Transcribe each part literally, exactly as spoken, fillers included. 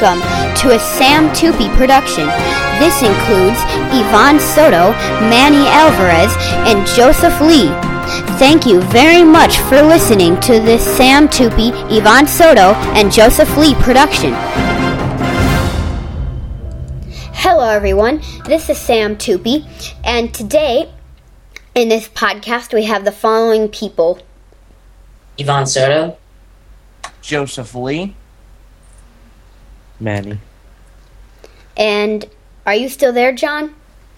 welcome to a Sam Tupi production. This includes Yvonne Soto, Manny Alvarez, and Joseph Lee. Thank you very much for listening to this Sam Tupi, Yvonne Soto, and Joseph Lee production. Hello everyone, this is Sam Tupi, and today in this podcast we have the following people. Yvonne Soto, Joseph Lee, Manny. And are you still there, John?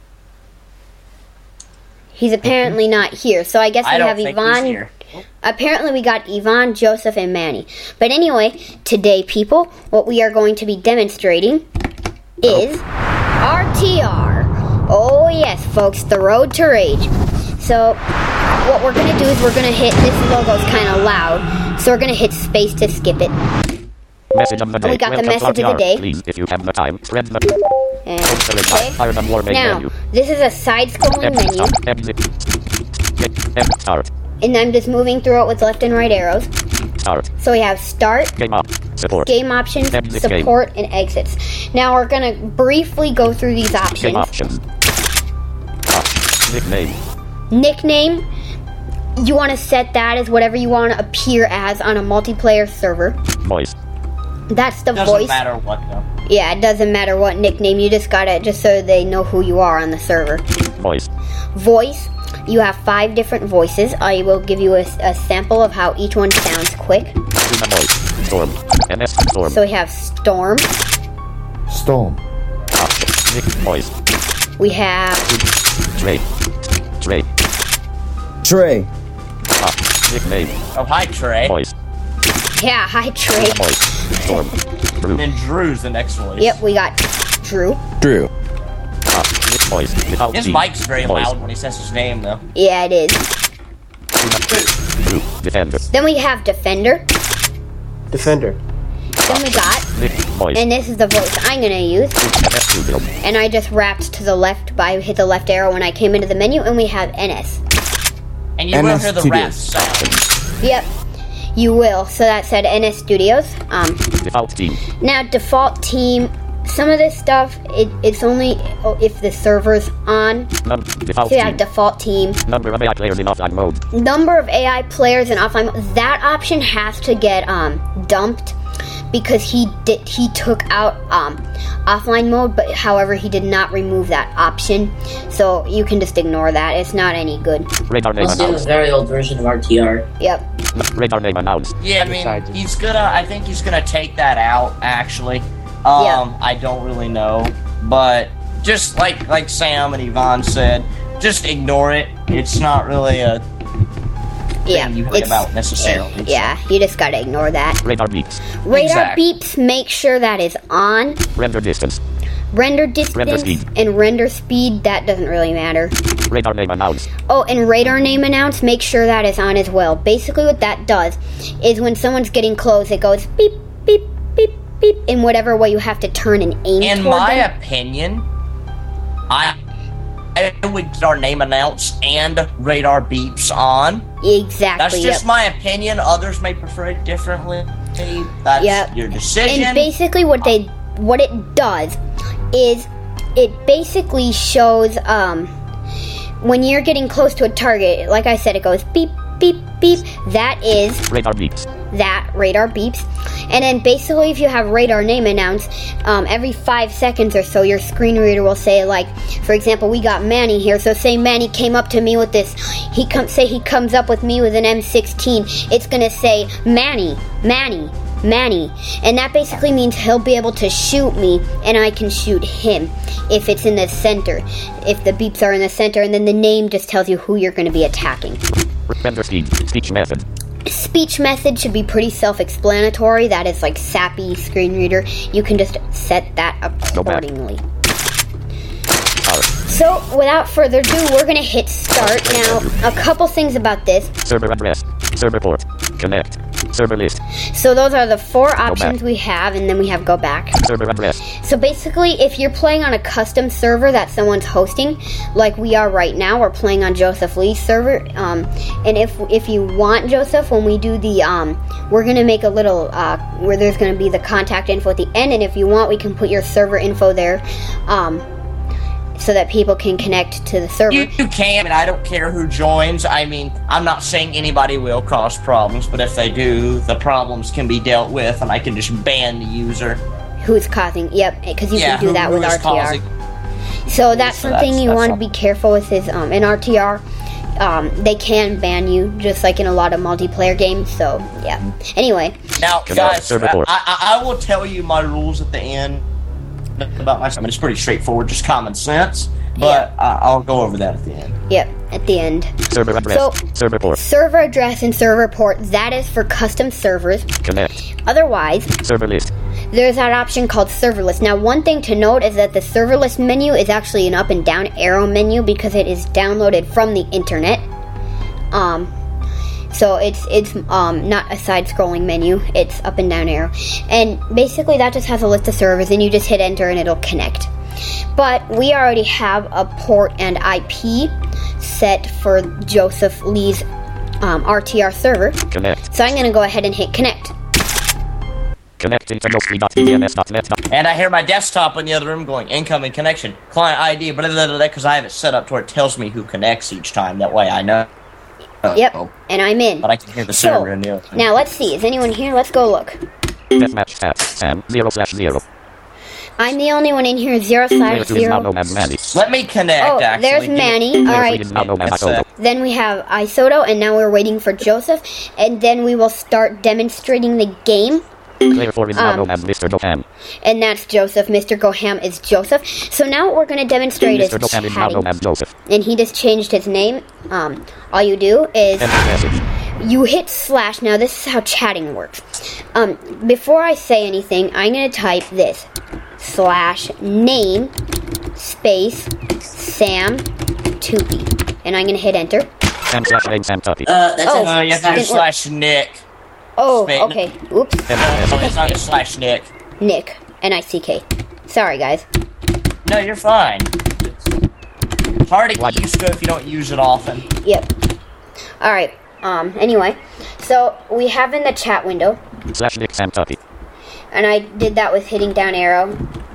He's apparently not here, so I guess we I don't have think Yvonne. he's here. Apparently we got Yvonne, Joseph, and Manny. But anyway, today, people, what we are going to be demonstrating is R T R. Oh yes, folks, the road to rage. So what we're going to do is we're going to hit, this logo's kind of loud, so we're going to hit space to skip it. Message of the day. We got the Welcome message to of the day. Please, if you have the time, spread the And, okay. Fire the war main now, menu. this is a side-scrolling menu, Exit. Exit. Start. and I'm just moving through it with left and right arrows. Start. So we have start, Game up. Support. game options, Exit support, and exits. Now we're going to briefly go through these Game options. options. Ah, nickname. Nickname, you want to set that as whatever you want to appear as on a multiplayer server. Voice. That's the Doesn't voice. matter what though. Yeah, it doesn't matter what nickname, you just got it just so they know who you are on the server. Voice. Voice, you have five different voices. I will give you a, a sample of how each one sounds quick. Tuna voice. Storm. M S Storm. So we have Storm, Storm. Option. Nick voice. we have Trey. Trey. Trey. Ah, nickname. Oh, hi, Trey. Voice. Yeah, hi Trey. Voice. Storm. Drew. And then Drew's the next voice. Yep, we got Drew. Drew. Ah, Nick voice. Without His G. mic's very Voice. loud when he says his name, though. Yeah, it is. Drew. Defender. Then we have Defender. Defender. Then we got, Nick voice. and this is the voice I'm gonna use. M S Studio. And I just wrapped to the left by hit the left arrow when I came into the menu, and we have N S. And you will N S hear the Studios. rap sound. Yep, you will. So that said N S Studios. Um, Default team. now default team. Some of this stuff, it, it's only if the server's on. Num- default So you have team. default team. Number of A I players in offline mode. Number of A I players in offline mode, that option has to get um dumped because he did he took out um offline mode, but however he did not remove that option, so you can just ignore that. It's not any good. Radar name let's do a announced. very old version of R T R. Yep. Radar name announced. Yeah, I Besides- mean, he's gonna. I think he's gonna take that out. Actually, um, Yeah. I don't really know, but just like like Sam and Yvonne said, just ignore it. It's not really a Yeah. thing you think It's about necessarily. yeah. You just gotta ignore that. Radar beeps. Radar Exactly. beeps. Make sure that is on. Render distance. Render distance Render speed. and render speed. That doesn't really matter. Radar name announced. Oh, and radar name announce, make sure that is on as well. Basically what that does is when someone's getting close, it goes beep, beep, beep, beep, in whatever way you have to turn and aim In toward my them. opinion, I I would get our name announced and radar beeps on. Exactly, That's just yep. my opinion. Others may prefer it differently. That's Yep. your decision. And basically what they, what it does is it basically shows, um, when you're getting close to a target, like I said, it goes beep, beep, beep. That is Radar beeps. that radar beeps, and then basically if you have radar name announce, um, every five seconds or so your screen reader will say, like, for example, we got Manny here, so say Manny came up to me with this, he come say he comes up with me with an M sixteen, it's gonna say Manny, Manny, Manny, and that basically means he'll be able to shoot me and I can shoot him if it's in the center, if the beeps are in the center, and then the name just tells you who you're going to be attacking. Render speed. Speech method. Speech method should be pretty self-explanatory. That is like sappy screen reader. You can just set that accordingly. Start. So, without further ado, we're going to hit start. Now, a couple things about this. Server address. Server port. Connect. Server list. So those are the four options we have, and then we have go back. Server address. So basically, if you're playing on a custom server that someone's hosting, like we are right now, we're playing on Joseph Lee's server. Um, and if if you want Joseph, when we do the, um, we're gonna make a little uh, where there's gonna be the contact info at the end, and if you want, we can put your server info there, um, so that people can connect to the server. You, you can, and I don't care who joins. I mean, I'm not saying anybody will cause problems, but if they do, the problems can be dealt with, and I can just ban the user. Who's causing? Yep, because you Yeah, can do that who- with who is R T R. causing- So that's So something that's- you that's want to all. be careful with. Is um, in R T R, um, they can ban you just like in a lot of multiplayer games. So yeah. Anyway, Now, Come on, guys, server I, board. I, I will tell you my rules at the end about my. I mean, it's pretty straightforward, just common sense. But I, I'll go over that at the end. yep, at the end. Server address. So- Server port. Server address and server port, that is for custom servers. Connect. Otherwise, Server list. there's that option called server list. Now, one thing to note is that the server list menu is actually an up and down arrow menu because it is downloaded from the internet. Um, so it's it's um, not a side-scrolling menu. It's up and down arrow. And basically that just has a list of servers, and you just hit enter and it'll connect. But we already have a port and I P set for Joseph Lee's um, R T R server. Connect. So I'm going to go ahead and hit connect. Connecting to ghostly dot d n s dot net. And I hear my desktop in the other room going, incoming connection, client I D, blah, blah, blah, blah, because I have it set up to where it tells me who connects each time. That way I know. Yep, and I'm in. But I can hear the So, server in the other room. now let's see. Is anyone here? Let's go look. Deathmatch stats. Sam. Zero slash zero. I'm the only one in here. Zero Player slash two is now zero. known as Manny. Let me connect, Oh, actually. there's Give me- Manny. Player All three right. is now known as That's Isoto. it. Then we have Isoto, and now we're waiting for Joseph. And then we will start demonstrating the game. Player four is now Um, known as Mister Goham. And that's Joseph. Mister Goham is Joseph. So now what we're going to demonstrate is Mister Goham is now known chatting. as Joseph. And he just changed his name. Um, all you do is Enter message. you hit slash. Now this is how chatting works. Um, before I say anything, I'm going to type this. Slash name space Sam Tupi. And I'm going to hit enter. Sam slash name Sam Tuppy. Uh, that's Oh. it. Uh, you have to do Didn't work. slash Nick. Oh, Spain. okay. Oops. Enter Oh, message. it's not just slash Nick. Nick. N I C K. Sorry, guys. No, you're fine. It's hard to get used to if you don't use it often. Yep. Alright. Um, anyway. So, we have in the chat window. Slash Nick Sam Tuppy. And I did that with hitting down arrow.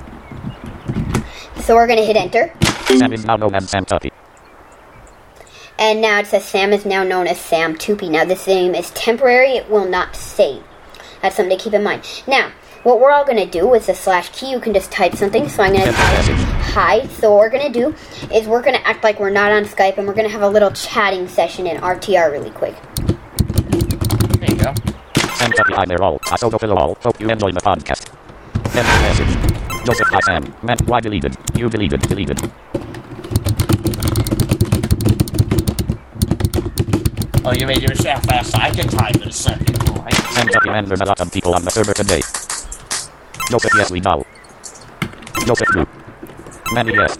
So we're going to hit enter. Sam is now known as Sam Tuppy. And now it says Sam is now known as Sam Tupi. Now this name is temporary. It will not save. That's something to keep in mind. Now, what we're all going to do with the slash key, you can just type something. So I'm going to Enter type message. hi. So what we're going to do is we're going to act like we're not on Skype, and we're going to have a little chatting session in R T R really quick. There you go. Sam Tuppy, hi there all. I so hello all. Hope you enjoy the podcast. Enter message. Joseph, hi Sam. Man, why deleted? You deleted, deleted. Oh, you made yourself fast. I can type in a second. Right? Sam Tuppy, man, there's a lot of people on the server today. Joseph, yes, we know. Joseph, no. Manny, yes.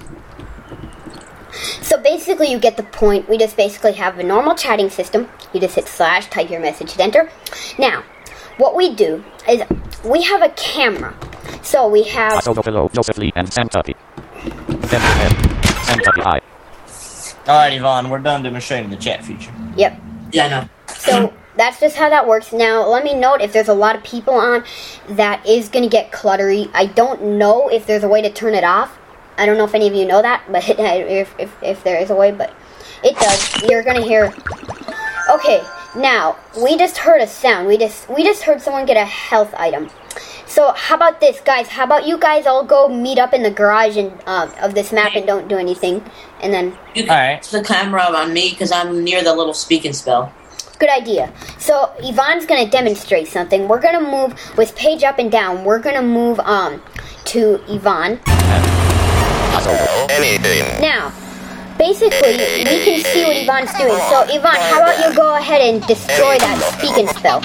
So basically, you get the point. We just basically have a normal chatting system. You just hit slash, type your message, hit enter. Now, what we do is we have a camera. So we I have so hello, Joseph Lee and Sam Tuppy. Enter message. Sam Tuppy, hi. Alright, Yvonne, we're done demonstrating the chat feature. yep. Yeah, I know. So that's just how that works. Now, let me note if there's a lot of people on, that is going to get cluttery. I don't know if there's a way to turn it off. I don't know if any of you know that, but if if, if there is a way, but it does. You're going to hear. Okay, now we just heard a sound. We just we just heard someone get a health item. So how about this, guys? How about you guys all go meet up in the garage and uh, of this map and don't do anything, and then You can Alright. put the camera on me because I'm near the little speaking spell. good idea. So Yvonne's gonna demonstrate something. We're gonna move with page up and down. We're gonna move um to Yvonne. Now, basically, we can see what Yvonne's doing. So Yvonne, how about you go ahead and destroy that speaking spell?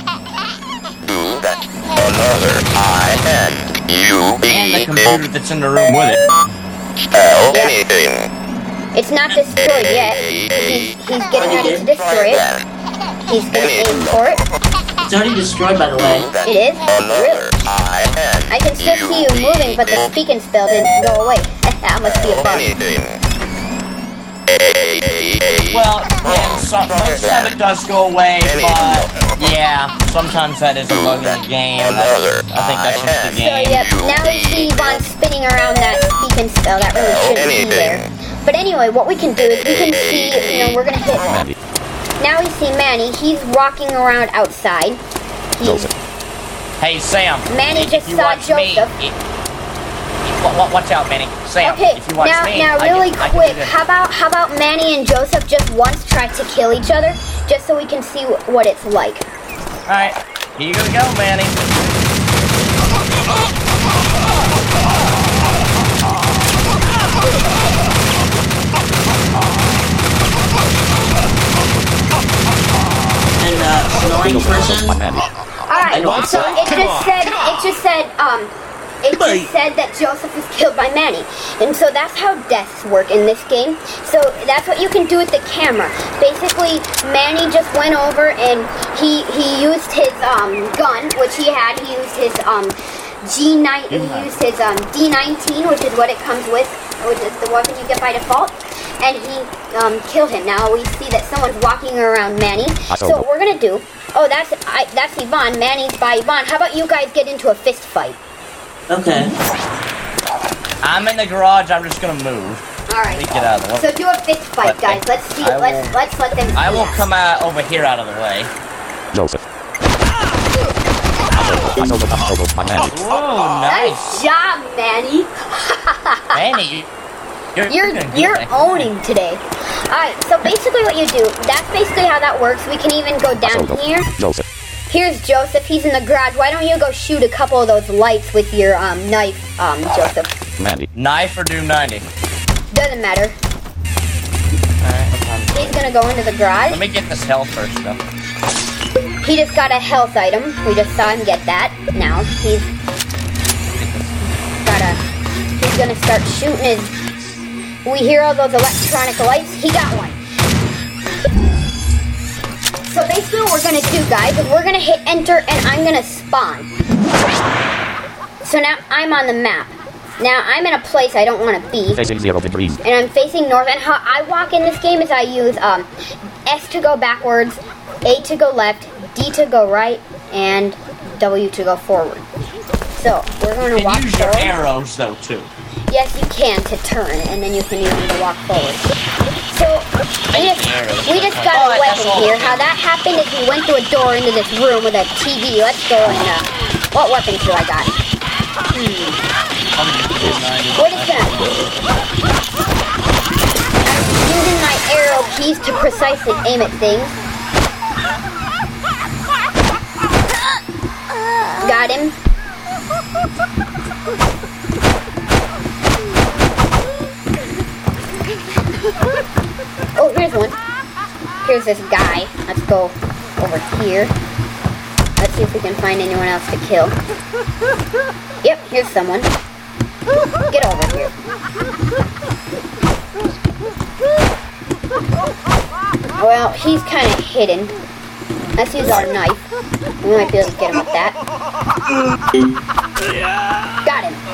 Another I N U And the E computer that's in the room with it. spell anything. It's not destroyed yet. He's, he's getting ready to destroy it. He's gonna aim for it. It's already destroyed, by the way. It is? Really? I N I can still see you moving, but the speaking spell didn't go away. That must be a bug. anything. A, A, A, Well, yeah, some, most of it does go away, but yeah, sometimes that is a bug in the game. That's, I think that's just the So, game. yep, now we see Yvonne spinning around that speaking spell. That really shouldn't be there. But anyway, what we can do is we can see, you know, we're going to hit... Mandy. Now we see Manny. He's walking around outside. He's, Joseph. Hey, Sam. Manny if just you saw watch me, Joseph. it- wa- wa- watch out, Manny. Sam, okay, if you watch now, me, now I really can, I can do quick, this. how about how about Manny and Joseph just once try to kill each other, just so we can see wh- what it's like. Alright, here you go, Manny. And, uh, annoying person. My Mandy. Alright, don't so think- it just said, it just said, um, it just said that Joseph was killed by Manny. And so that's how deaths work in this game. So that's what you can do with the camera. Basically, Manny just went over and he he used his um gun, which he had. He used his um G nine. He used his um D nineteen, which is what it comes with, which is the weapon you get by default. And he um killed him. Now we see that someone's walking around Manny. So what we're gonna do? Oh, that's I, that's Yvonne. Manny's by Yvonne. How about you guys get into a fist fight? Okay. I'm in the garage, I'm just gonna move. All right. Let me get out of the way. So do a fist fight, But guys. I- Let's see. I let's will- let's let them. I see will that. come out over here out of the way. Joseph. I know the Joseph. My Mandy. Whoa, nice. Nice job, Manny. Manny, you're, You're doing good, you're man. owning today. All right. So basically, what you do? That's basically how that works. We can even go down Joseph. here. Joseph. Here's Joseph. He's in the garage. Why don't you go shoot a couple of those lights with your um knife, um Joseph? Mandy. Knife or Doom ninety? Doesn't matter. Alright, what time is it? He's gonna go into the garage. Let me get this health first, though. He just got a health item. We just saw him get that. Now he's got a. He's gonna start shooting his. We hear all those electronic lights. He got one. So basically, what we're gonna do, guys, is we're gonna hit enter, and I'm gonna spawn. So now I'm on the map. Now I'm in a place I don't want to be. Facing zero degrees. And I'm facing north. And how I walk in this game is I use um, S to go backwards, A to go left, D to go right, and W to go forward. So we're going to You walk can use your forward. arrows, though, too. Yes, you can to turn, and then you can use them to walk forward. So we just, we just got a Oh, that's weapon all. here. How that happened is we went through a door into this room with a T V. Let's go and uh, what weapons do I got? Hmm. What is that? I'm using my arrow keys to precisely aim at things. Got him. Oh, here's one. Here's this guy. Let's go over here. Let's see if we can find anyone else to kill. Yep, here's someone. Get over here. Well, he's kind of hidden. Let's use our knife. We might be able to get him with that. Got him.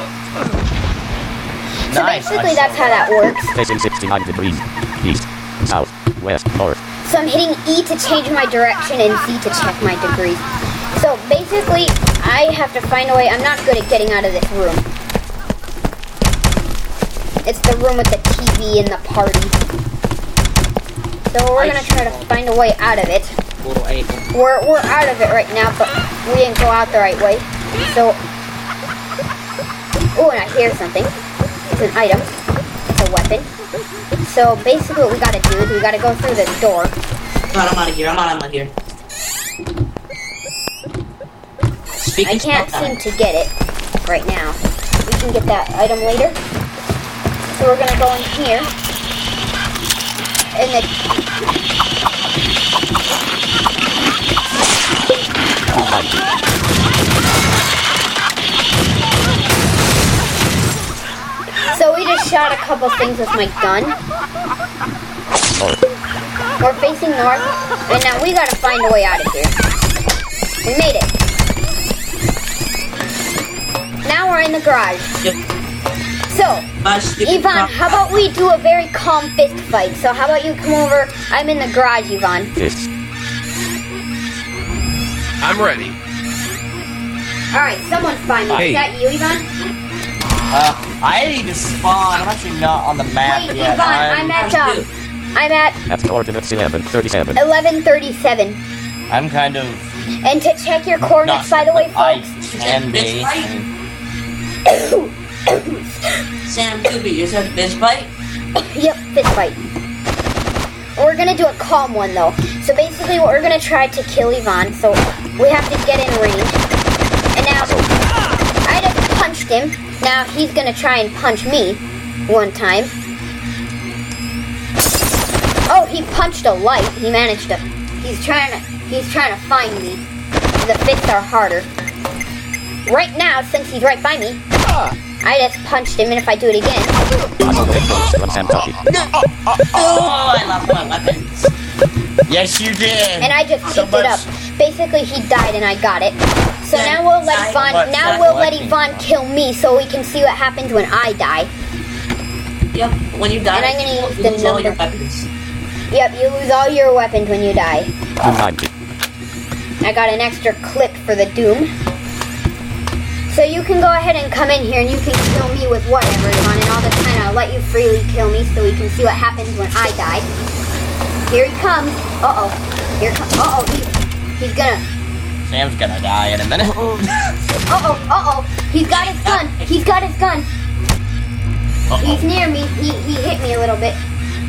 So Nice, basically, I that's saw how that works. Facing sixty-nine degrees. East. South. West. North. So I'm hitting E to change my direction and Z to check my degrees. So basically, I have to find a way. I'm not good at getting out of this room. It's the room with the T V and the party. So we're gonna try to find a way out of it. Little eight. We're we're out of it right now, but we didn't go out the right way. So, oh, and I hear something. It's an item. It's a weapon. So basically, what we gotta do is we gotta go through this door. God, I'm out of here. I'm out, I'm out here. Speaking I can't spell seem time. to get it right now. We can get that item later. So we're gonna go in here. And the So we just shot a couple things with my gun. North. We're facing north, and now we gotta find a way out of here. We made it. Now we're in the garage. Yep. So, Uh, stupid Yvonne, cop- how about we do a very calm fist fight? So how about you come over? I'm in the garage, Yvonne. Fists. I'm ready. Alright, someone's by me. Hey. Is that you, Yvonne? Uh, I need to spawn. I'm actually not on the map Wait, yet. Yvonne, I'm at, um, I'm at At coordinates eleven thirty-seven. eleven thirty-seven. I'm kind of And to check your coordinates, not. by the way, I folks. can be. Bitch fight? Sam Doobie, you said fist fight? Yep, fist fight. We're gonna do a calm one though. So basically, what we're gonna try to kill Yvonne. So we have to get in range. And now I just punched him. Now he's gonna try and punch me one time. Oh, he punched a light. He managed to. He's trying to. He's trying to find me. The fists are harder. Right now, since he's right by me, I just punched him. And if I do it again, Oh, I love my weapons. Yes, you did. and I just So picked it much- up. Basically, he died, and I got it. So Yeah, now we'll let I- Yvonne. But Now that's we'll let collecting. Yvonne kill me, so we can see what happens when I die. Yep, when you die, And I'm gonna use you the lose all your number. weapons. Yep, you lose all your weapons when you die. two ninety. I got an extra clip for the Doom. So you can go ahead and come in here and you can kill me with whatever you want, and I'll just kind of let you freely kill me so we can see what happens when I die. Here he comes. Uh-oh. Here comes. Uh-oh. He, he's gonna. Sam's gonna die in a minute. Uh-oh. Uh-oh. He's got his gun. He's got his gun. He's near me. He, he hit me a little bit.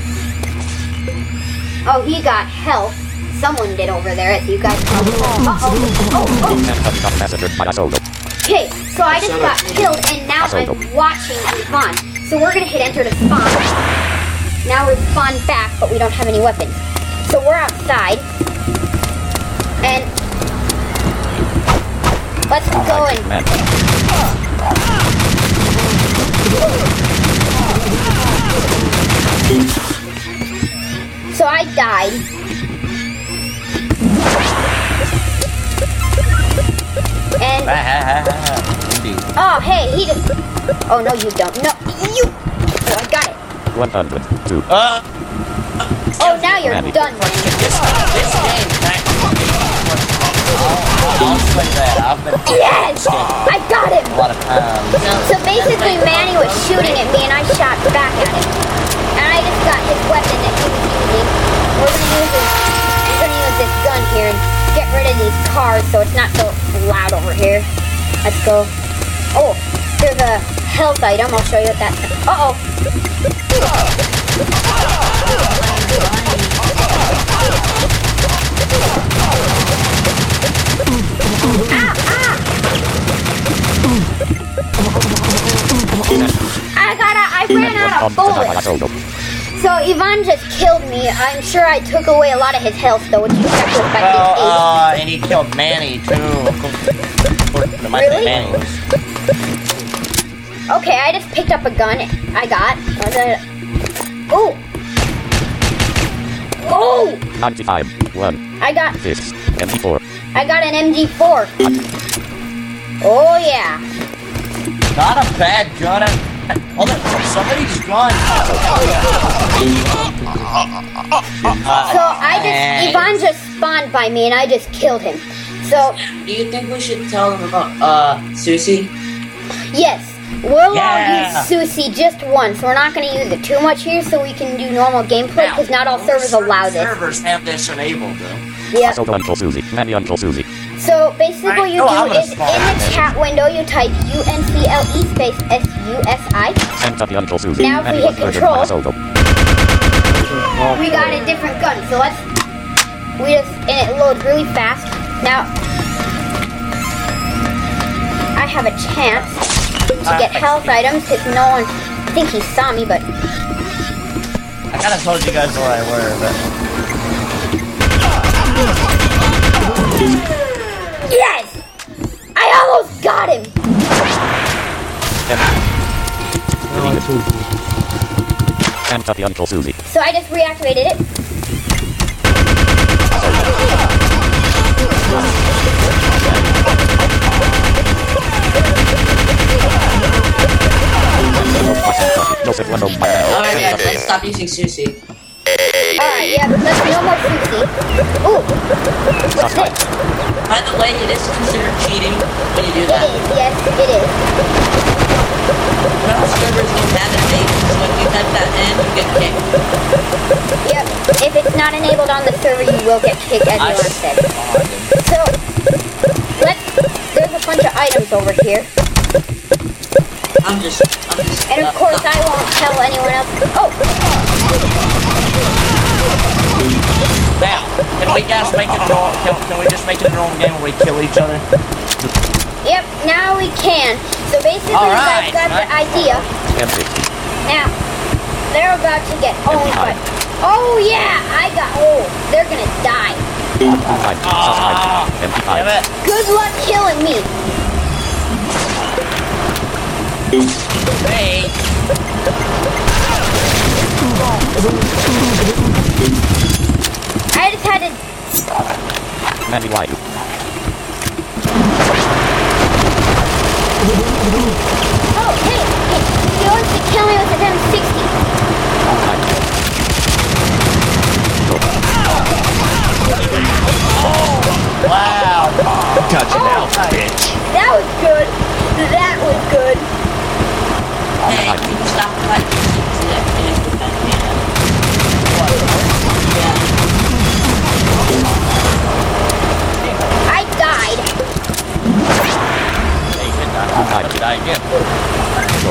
Oh, he got health. Someone did over there, as you guys know. Uh-oh. Oh, oh. Massacred by Isogo. Okay, so I just got killed, and now I'm watching Yvonne. So we're gonna hit enter to spawn. Now we're spawned back, but we don't have any weapons. So we're outside, and let's go and Man. so I died. And Indeed. oh, hey, he just. Oh no, you don't. No, you. Oh, I got it. one hundred two. Uh, Oh, now you're done. this, this game, practically. I'll, I'll say that. I've been Yes, I got him. a lot of times. So basically, Manny was shooting at me, and I shot back at him. And I just got his weapon that he was using. We're gonna use this. We're gonna use this gun here and get rid of these cars so it's not so loud over here. Let's go. Oh, there's a health item. I'll show you what that. Uh oh. I got a, I ran out of bullets. So Yvonne just killed me. I'm sure I took away a lot of his health, though, which you checked with by Well, his uh, and he killed Manny, too. According to my Really? Manny was. Okay, I just picked up a gun. I got. Was it? Oh. Oh. ninety-five. one. I got. Fists. M P four. I got an M G four. Oh yeah. Not a bad gun. Oh, look, somebody's gun. Uh, So I just Yvonne just spawned by me and I just killed him. So Do you think we should tell them about, uh, Susie? yes, we'll Yeah. all use Susie just once. We're not going to use it too much here, so we can do normal gameplay because not all servers allow this. Servers have this enabled, though. Yeah. Isogo Uncle Susie. Manny Uncle Susie. So basically, what you I know I'm do gonna is in spawn. the chat window you type U N C L E space S U S I. Santa the Uncle Susie. Now if we Manny hit was murdered control- by Isogo. We got a different gun, so let's. We just and it loads really fast. Now I have a chance to get health items if no one. I think he saw me, but I kind of told you guys where I were, but yes, I almost got him. Santa the Uncle Susie. So I just reactivated it. stop using Susie. Alright, yeah, let's no more Susie. Ooh, what's this? By the way, it is considered cheating when you do It that. is, yes, it is. Most servers don't have it enabled, so if you type that in, you get kicked. Yep, if it's not enabled on the server, you will get kicked, as I Elon said. spotted. So, let's, there's a bunch of items over here. I'm just, I'm just. And of course, I won't tell anyone else. Oh, Now, can we guys make it a normal, can, can we just make it a normal game where we kill each other? yep, now we can. So basically, All you right, guys got the nice. idea. M six. Now, they're about to get owned, but oh yeah, I got. Oh, they're gonna die. Five. Ah, Subscribe. M P damn five. it. Good luck killing me. Hey, I just had to. Manny White. Oh, hey, hey, he wants to kill me with an M sixty. wow. Gotcha now, Oh, bitch. that was good. That was good. Hey, can you stop typing Susie? I can't with that hand. Yeah. I died. Hey, you did die. I'm gonna die again.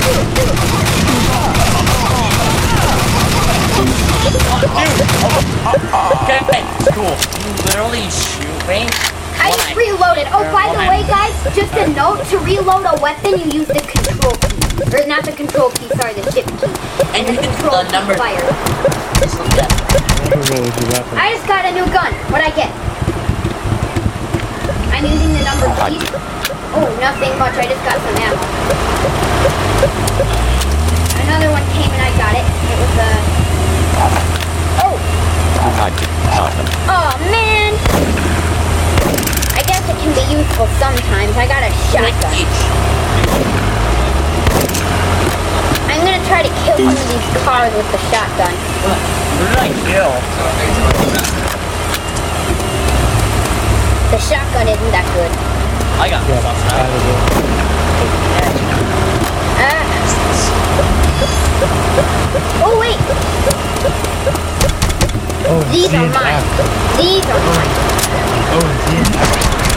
Okay, cool. You literally shoot me. I when just reloaded. Oh, by the when way, I- guys, just a note: to reload a weapon, you use the control key, or not the control key. Sorry, the shift key. And the you can control the number. key fire. Just look at that. I just got a new gun. What'd I get? I'm using the number key. Oh, nothing much. I just got some ammo. Another one came and I got it. It was a. Oh, oh man! I guess it can be useful sometimes. I got a shotgun. I'm gonna try to kill some of these cars with the shotgun. Who did I kill? The shotgun isn't that good. I got something out of it. Ah. Oh wait! Oh, These are mine. These are mine. Oh, these are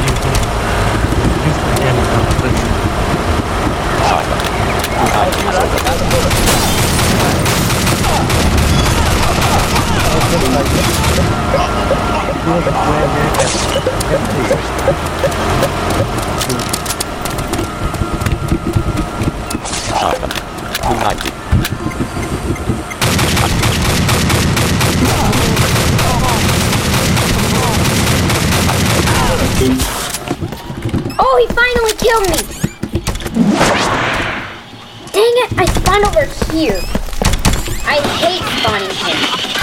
Oh, he finally killed me! Dang it, I spawned over here. I hate spawning him.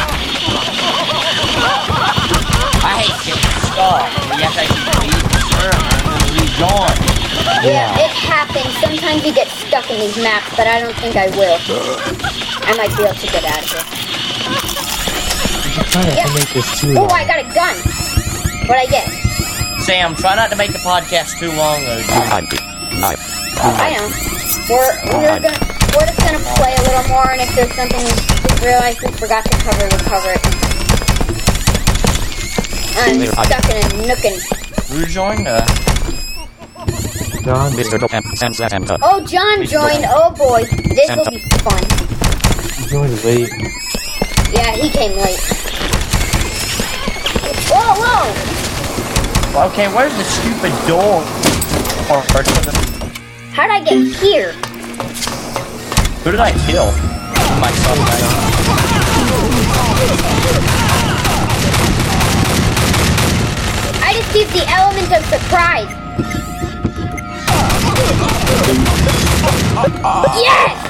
I hate getting stuck. Yes, I can leave the server and rejoin. Yeah, it happens. Sometimes you get stuck in these maps, but I don't think I will. I might be able to get out of here. I'm trying to make this too Oh, long. I got a gun. What'd I get? Sam, try not to make the podcast too long, though. I know. We're we're gonna we're just gonna play a little more, and if there's something we realize we forgot to cover, we'll cover it. I'm stuck in a nookin. Rejoin? Uh, John, Mister Dope and Sam. Oh, John joined. Oh boy, this will be fun. you joined late. Yeah, he came late. Whoa, whoa! okay, where's the stupid door? Or, or to the, How'd I get here? who did I kill? Myself, right? I just used the element of surprise. Yes!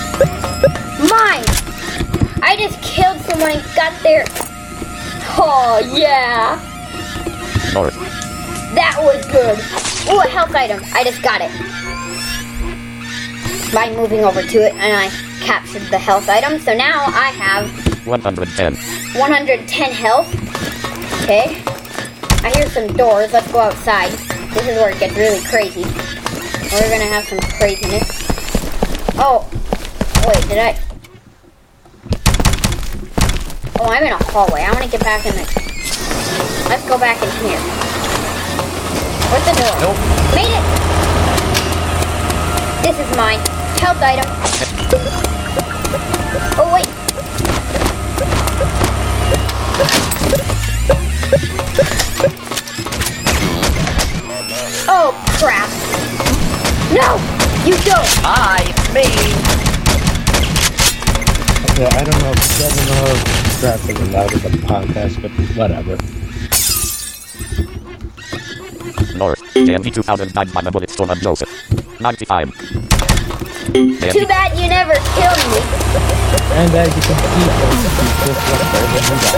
Mine! I just killed someone and got there. Oh, yeah. Sorry. That was good. Ooh, a health item. I just got it. By moving over to it, and I captured the health item, so now I have one hundred ten. one hundred ten health. Okay. I hear some doors. Let's go outside. This is where it gets really crazy. We're gonna have some craziness. Oh. Wait, did I... Oh, I'm in a hallway. I want to get back in the... Let's go back in here. Where's the door? Nope. Made it! This is mine. Health item. Oh, wait. Oh, crap. No! You don't! Hi, it's me! Yeah, I don't know. I don't know if Scrap is allowed in the podcast, but whatever. North. J M V two thousand nine by the Bulletstorm and Joseph. ninety-five. Too bad you never killed me. And as you can see, folks, we just left there when we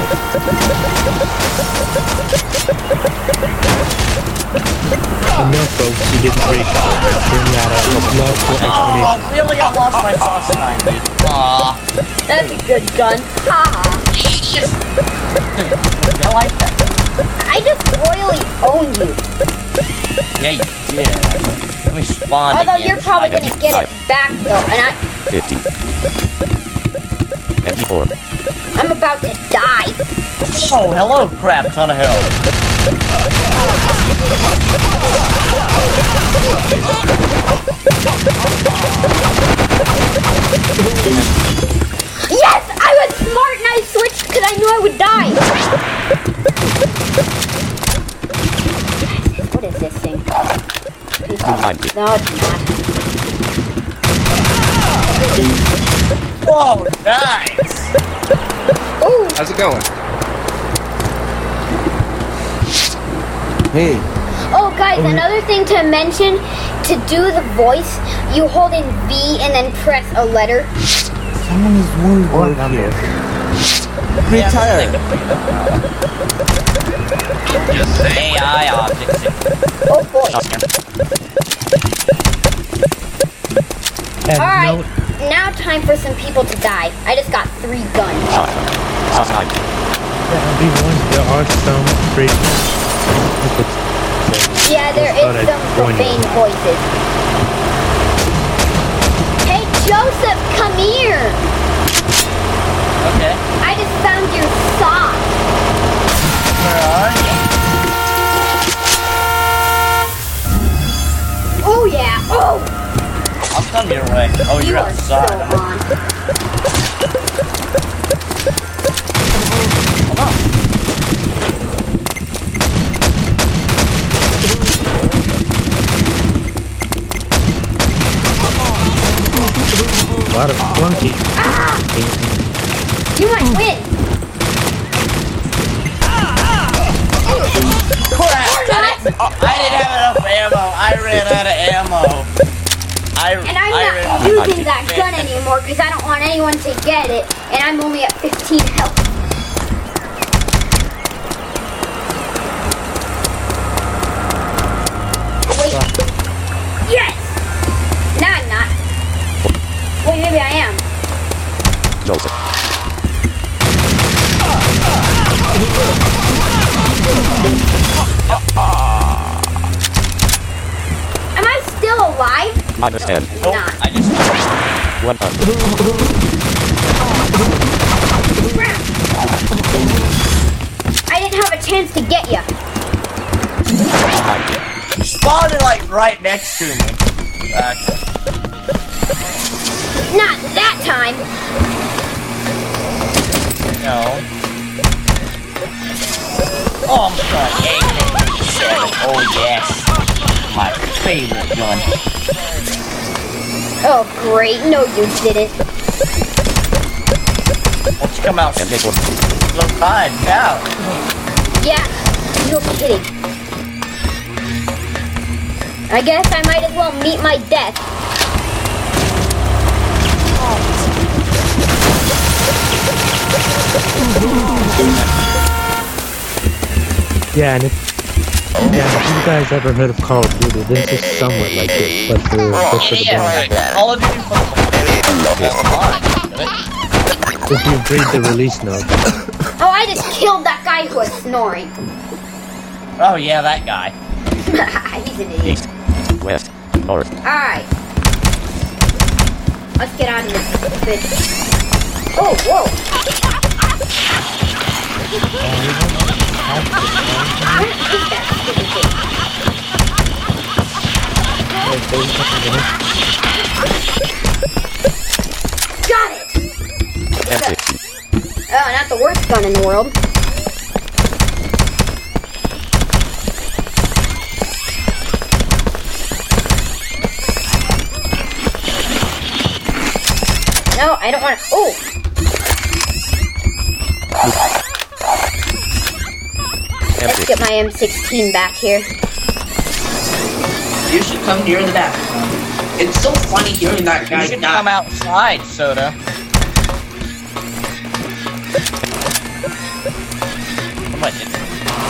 died. And no, folks, you didn't break out. Bring that up. Logical explanation. Oh, really? I lost my sauce nine, dude. Aw. That's a good gun. Haha. I like that. I just royally own you. Yeah, you did. Let me spawn Although again. you're probably gonna get it back though, and I, fifty. M P four. I'm about to die. Oh, hello, crap ton of hell. Yes! I was smart and I switched because I knew I would die. What is this thing? ninety. No, it's not. Whoa, nice! Ooh! How's it going? Hey, Oh, guys, another thing to mention, to do the voice, you hold in V and then press a letter. someone is worried about here. Retire. A I objects. Oh, boy. And Alright, no, now time for some people to die. I just got three guns. Sauce nine. yeah, everyone, there are some break. Yeah, there Thought is I'd some join you. profane voices. Hey, Joseph, come here! Okay. I just found your sock. Where are you? Oh, yeah. Oh! I'll come your way. Oh, You you're are so outside. on. Hold on. A lot of clunky. You might win. Crap! I didn't, oh, I didn't have enough ammo. I ran out of ammo. I, And I'm I not ran using that gun anymore because I don't want anyone to get it. And I'm only at fifteen health. Wait. Yes! No, I'm not. Wait, maybe I am. Joseph. Am I still alive? Minus ten. Nope, Not. I just... one hundred. I didn't have a chance to get you. ninety. spawned like right next to me. Actually. Not that time. No. Oh, I'm sorry. A K forty-seven. Oh, yes. My favorite gun. Oh, great. No, you didn't. Why don't you come out and And this one. look fine now? Yeah, no kidding. I guess I might as well meet my death. Yeah, and if, yeah, if you guys ever heard of Call of Duty, this is somewhat like it, but for, but for the Yeah, blind. right. All of you. If you read the release note. Oh, I just killed that guy who was snoring. Oh yeah, that guy. He's an idiot. East. West. North. Alright. Let's get out of this stupid... Oh, whoa! Where is that stupid thing? Got it! M sixty. Oh, not the worst gun in the world. No, I don't want to. Oh! Let's get my M sixteen back here. You should come here in the back. It's so funny hearing that guy You should die. come outside, Soda. Come on, dude.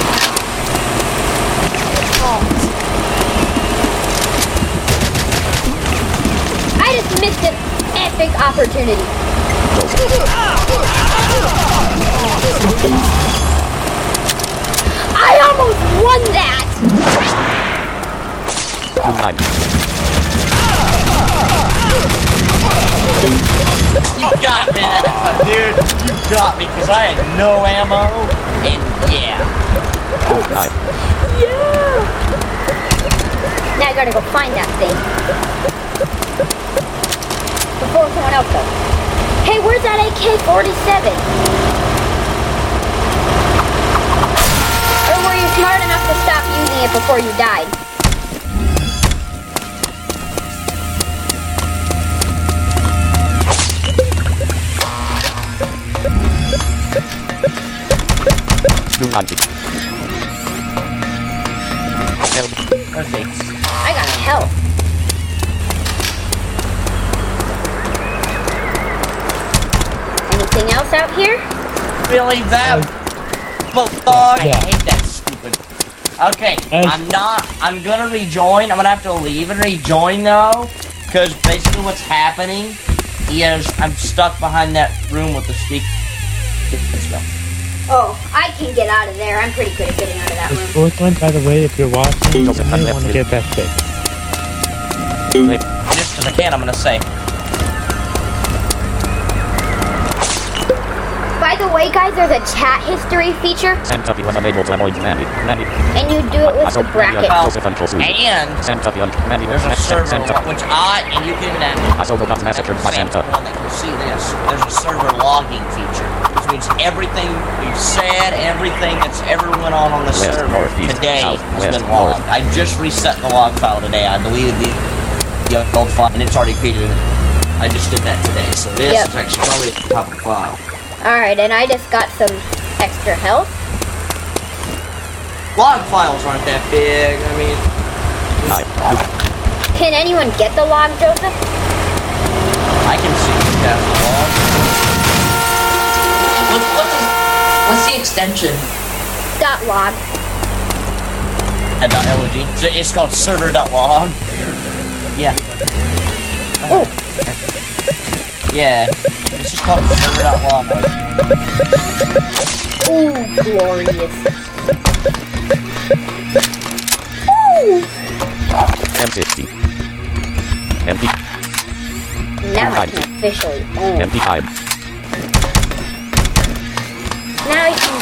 I just missed an epic opportunity. I almost won that! Two nine. You got me, dude. You got me, because I had no ammo. And yeah. Two nine. Yeah! Now I gotta go find that thing. Before someone else does. Hey, where's that A K forty-seven? Or were you smart enough to stop using it before you died? Two ninety. Okay. I got health. Anything else out here? Really, that bulldog? I Yeah. hate that stupid. Okay, And- I'm not. I'm gonna rejoin. I'm gonna have to leave and rejoin though, because basically what's happening is I'm stuck behind that room with the speaker. Oh, I can get out of there. I'm pretty good at getting out of that The room. fourth one, by the way, if you're watching, you may want to get that fixed. Just because I can, I'm gonna say. By the way, guys, there's a chat history feature, Santa was unable to avoid Manny. Manny. and you do it with the bracket. Joseph and Joseph. And Santa beyond Manny. there's a server Santa. which I and you can uh, I also got massacred by Santa. One that can see this. There's a server logging feature, which means everything we've said, everything that's ever went on on the West, server north, east, today south, has west, been logged. north. I just reset the log file today. I deleted the, the old file, and it's already created. I just did that today, so this Yep. is actually probably the top of the file. Alright, and I just got some extra health. Log files aren't that big. I mean, Nine. Can anyone get the log, Joseph? I can see that log. What, what is, what's the extension? Dot log. And .log. So it's called server.log. Yeah. Oh, Yeah. It's just called server.log. ooh, glorious. Ooh! M sixty. M P. Now I can officially own. M P five. Now I can.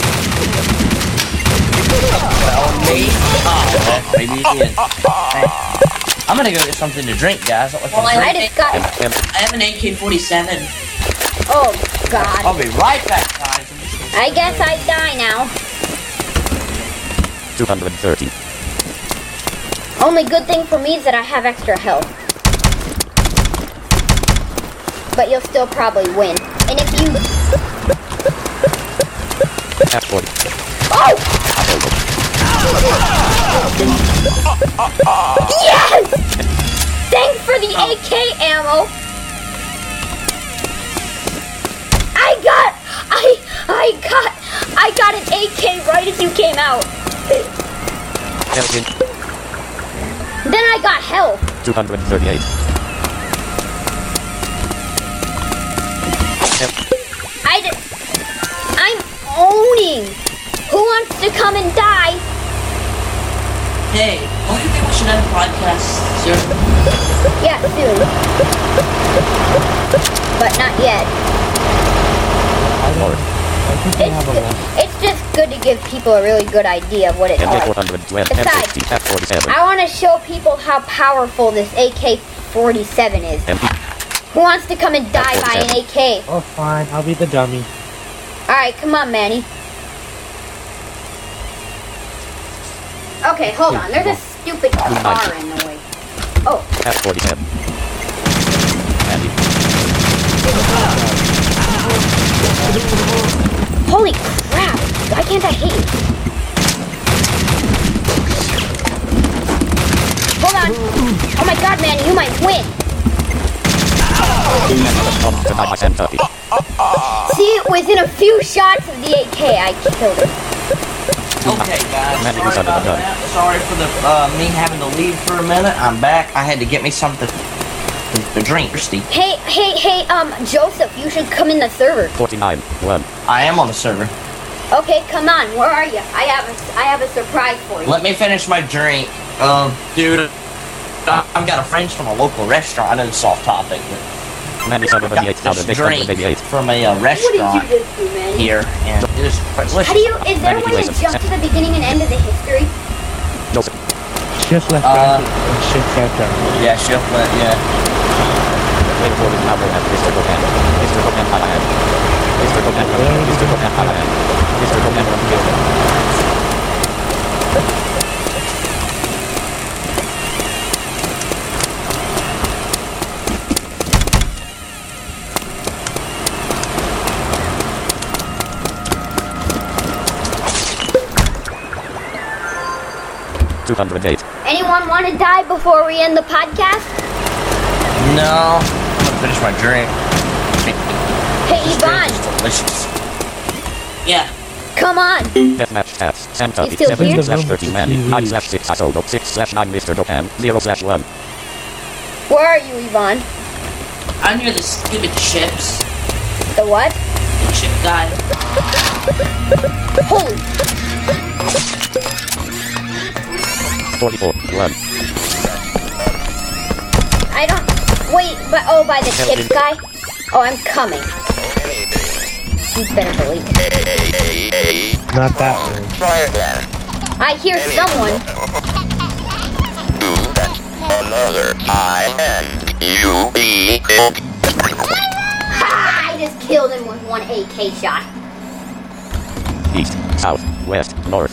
Well, maybe. Oh, maybe it did. Hey, I'm gonna go get something to drink, guys. What Well, you I drink? just got. M M I have an A K forty-seven. Oh, God. I'll be right back, guys. I guess I die now. two hundred thirty. Only good thing for me is that I have extra health. But you'll still probably win. And if you... F forty. Oh! Yes! Thanks for the A K ammo! I got... I... I got... I got an A K right as you came out. Elgin. Then I got health. two hundred thirty-eight. I just, I'm owning. Who wants to come and die? Hey, don't you think we should end the podcast soon? Yeah, soon. But not yet. Lord. I think I It's, have a ju- lot. it's just good to give people a really good idea of what it's M K four like. twelve, Besides, M sixty, F forty-seven. I want to show people how powerful this A K forty-seven is. M P. Who wants to come and die by an A K? Oh, fine. I'll be the dummy. Alright, come on, Manny. Okay, hold on. There's a stupid car in the way. Oh, F forty-seven. Andy. holy crap. Why can't I hit you? Hold on. Oh my god, Manny, you might win. Tonight by ten thirty. See, within a few shots of the A K, I killed him. Okay, guys. Manny Sorry was under about the gun. that. Sorry for the uh, me having to leave for a minute. I'm back. I had to get me something to, to drink. Thirsty. Hey, hey, hey, um, Joseph, you should come in the server. forty-nine. one. I am on the server. Okay, come on. Where are you? I have a, I have a surprise for you. Let me finish my drink. Um, dude, I- I've got a friend from a local restaurant. I know it's off topic, but Mandy got seventy-eight thousand this six hundred drink eighty-eight. from a uh, What did you restaurant just do, Manny? here, and it is quite delicious. How do you, is there a way to Manipulation. jump to the beginning and end of the history? Joseph. Shift left Uh, down and shift right down. Yeah, shift left, yeah. Wait for the power and Mister Copan. Mister Copan by hand. Mister Copan from Mister Copan by hand. Mister Copan from Houston. two hundred eight. Anyone want to die before we end the podcast? No, I'm gonna finish my drink. Hey, This drink Yvonne, is delicious. Yeah. come on. Deathmatch stats. Sam You still seven here? slash thirteen Mandy. nine slash six Isoldo. six slash nine Mister Copan. zero slash one. Where are you, Yvonne? I'm near the stupid ships. The what? The ship guy. Holy, forty-four. one. I don't, wait, but, oh, by the Kelvin. chips guy? Oh, I'm coming. You better believe it. Not that one. Try again. I hear someone. Another I N U B. Ha! I just killed him with one A K shot. East, south, west, north.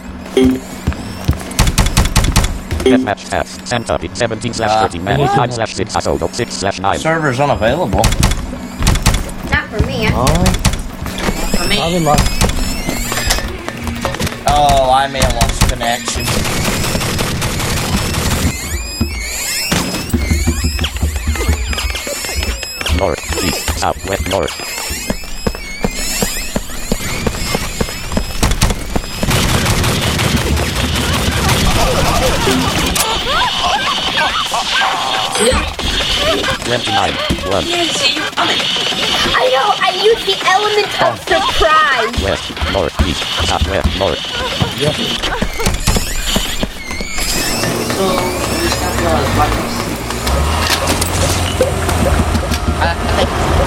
Deathmatch stats. Sam seventeen slash thirteen Mandy. nine slash six Isoldo. six slash nine. Server's unavailable. Not for me. I'm Oh, For me. probably lost. Oh, I may have lost connection. North, east, south, west, north. twenty-nine. one. Yeah, see you coming. I know, I used the element of surprise. West, north, east, south, west, north. So, we just got the uh, buttons. I, I think.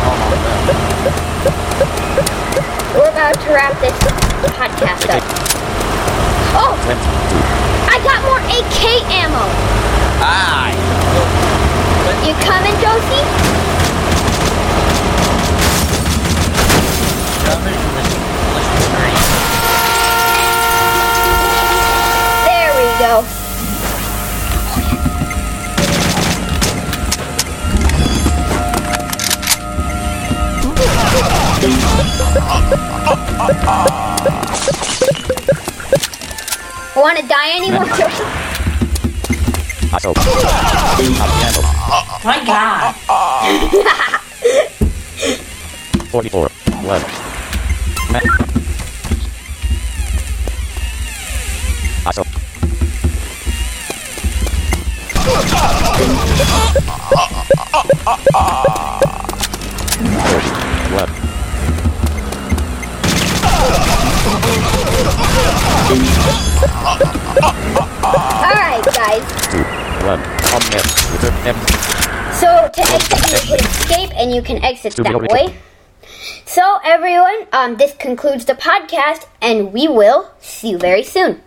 We're about to wrap this podcast up. Oh, twenty-two. I got more A K ammo. Ah, You coming, Josie? There we go. Want to die anymore, Josie? Isoldo. Apiano. My God. forty-four. one. Ma- Isoldo. thirty. one. So to exit, you hit escape, and you can exit that way. So everyone, um, this concludes the podcast, and we will see you very soon.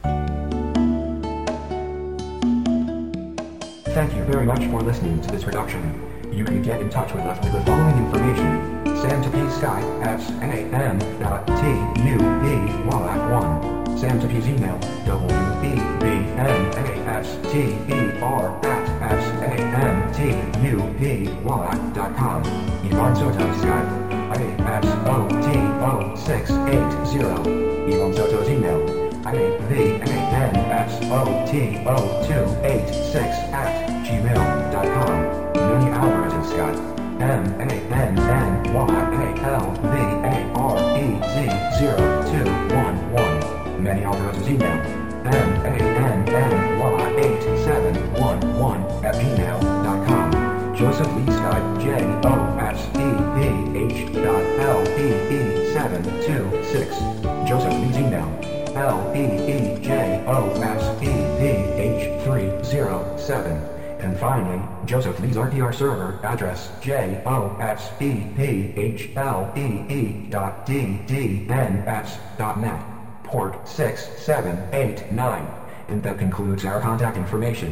Thank you very much for listening to this production. You can get in touch with us with the following information. Sam to P Skype at sam dot T U B Wallach one. Sam to P's email W E B N A S T E R at S A M T U B Wallach dot com. Ivan Soto Skype A S O T O six eight zero. Ivan Soto's email A V A N S O T O two eight six at gmail dot com. Manny Alvarez Skype M A N N Y A L V A R E Z zero two one one. Manny Alvarez's email M A N N Y eight seven one one at gmail dot com. Joseph Lee Skype J O S E P H dot L E E seven two six. Joseph Lee's email L E E J O S E P H three zero seven. And finally, Joseph Lee's R T R server address J O S E P H L E E dot D D N S dot net, port six seven eight nine. And that concludes our contact information.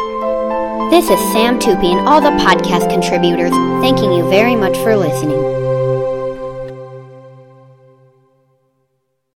This is Sam Toopy and all the podcast contributors thanking you very much for listening.